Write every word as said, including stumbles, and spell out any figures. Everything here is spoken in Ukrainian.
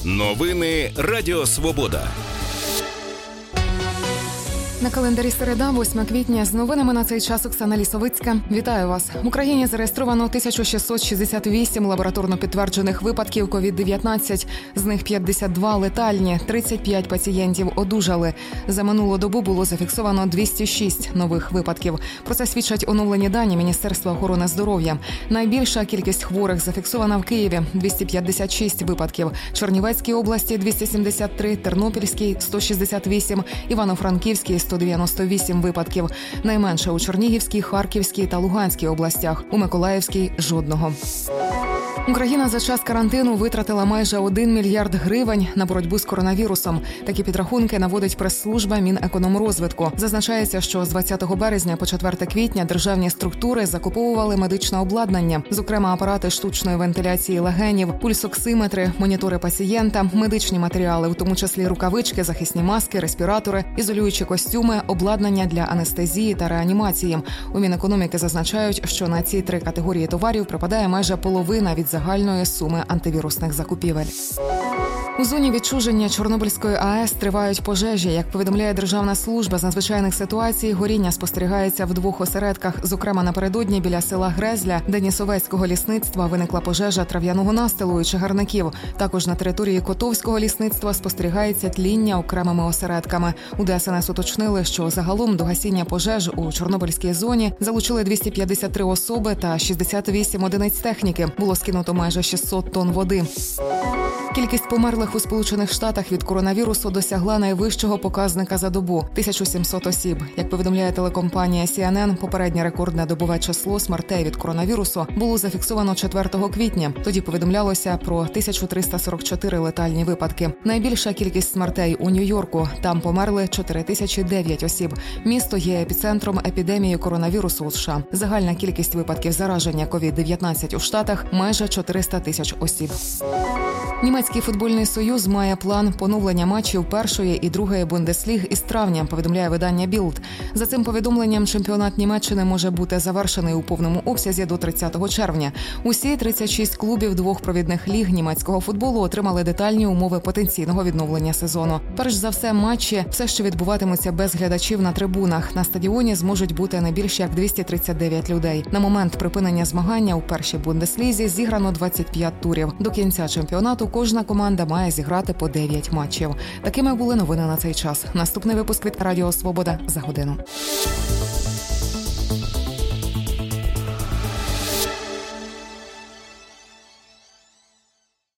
Новини Радіо Свобода. На календарі середа, восьме квітня. З новинами на цей час Оксана Лісовицька. Вітаю вас. В Україні зареєстровано тисяча шістсот шістдесят вісім лабораторно підтверджених випадків ковід дев'ятнадцять. З них п'ятдесят два летальні, тридцять п'ять пацієнтів одужали. За минулу добу було зафіксовано двісті шість нових випадків. Про це свідчать оновлені дані Міністерства охорони здоров'я. Найбільша кількість хворих зафіксована в Києві – двісті п'ятдесят шість випадків, Чернівецькій області – двісті сімдесят три, Тернопільській – сто шістдесят вісім, Івано-Франківській – сто дев'яносто вісім випадків. Найменше у Чернігівській, Харківській та Луганській областях. У Миколаївській – жодного. Україна за час карантину витратила майже один мільярд гривень на боротьбу з коронавірусом. Такі підрахунки наводить прес-служба Мінекономрозвитку. Зазначається, що з двадцятого березня по четверте квітня державні структури закуповували медичне обладнання, зокрема апарати штучної вентиляції легенів, пульсоксиметри, монітори пацієнта, медичні матеріали, у тому числі рукавички, захисні маски, респіратори, ізолюючі костюми, обладнання для анестезії та реанімації. У Мінекономіки зазначають, що на ці три категорії товарів припадає майже половина від загальної суми антивірусних закупівель. У зоні відчуження Чорнобильської АЕС тривають пожежі. Як повідомляє Державна служба з надзвичайних ситуацій, горіння спостерігається в двох осередках. Зокрема, напередодні біля села Грезля, Денісовецького лісництва, виникла пожежа трав'яного настилу і чагарників. Також на території Котовського лісництва спостерігається тління окремими осередками. У ДСНС уточнили, що загалом до гасіння пожеж у Чорнобильській зоні залучили двісті п'ятдесят три особи та шістдесят вісім одиниць техніки. Було скинуто майже шістсот тонн води. Кількість померлих у Сполучених Штатах від коронавірусу досягла найвищого показника за добу – тисячу сімсот осіб. Як повідомляє телекомпанія Сі Ен Ен, попереднє рекордне добове число смертей від коронавірусу було зафіксовано четвертого квітня. Тоді повідомлялося про тисячу триста сорок чотири летальні випадки. Найбільша кількість смертей у Нью-Йорку. Там померли чотири тисячі дев'ять осіб. Місто є епіцентром епідемії коронавірусу у США. Загальна кількість випадків зараження ковід дев'ятнадцять у Штатах – майже чотириста тисяч осіб. Німецький футбольний союз має план поновлення матчів першої і другої Бундесліг із травня, повідомляє видання Білд. За цим повідомленням, чемпіонат Німеччини може бути завершений у повному обсязі до тридцятого червня. Усі тридцять шість клубів двох провідних ліг німецького футболу отримали детальні умови потенційного відновлення сезону. Перш за все, матчі все ще відбуватимуться без глядачів на трибунах. На стадіоні зможуть бути не більше як двісті тридцять дев'ять людей. На момент припинення змагання у першій Бундеслізі зіграно двадцять п'ять турів. До кінця чемпіонату кожна команда має зіграти по дев'ять матчів. Такими були новини на цей час. Наступний випуск від Радіо Свобода за годину.